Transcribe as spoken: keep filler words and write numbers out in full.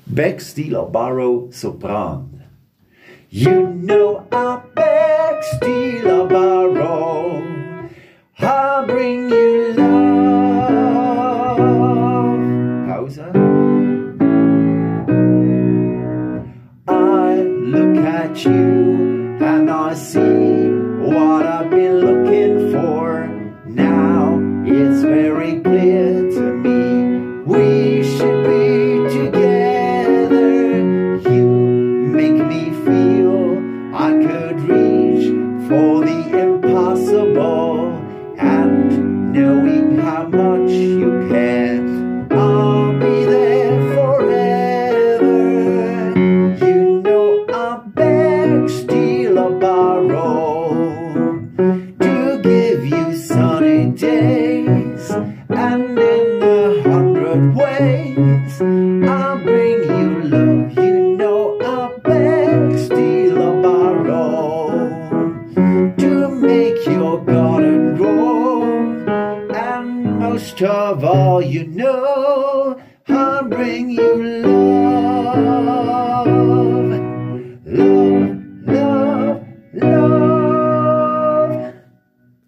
Beg, steal or borrow, sopran. You know I beg, steal or borrow, I bring you love. Pausa. I look at you and I see what I've been looking for. Now it's very clear to me we should be together. You make me feel I could reach for the impossible, and knowing how much you care, I'll be there forever. You know I beg, steal or borrow to give you sunny days, and in a hundred ways I'll bring you love. You know I beg, steal or borrow to make your garden grow, and most of all, you know I'll bring you love.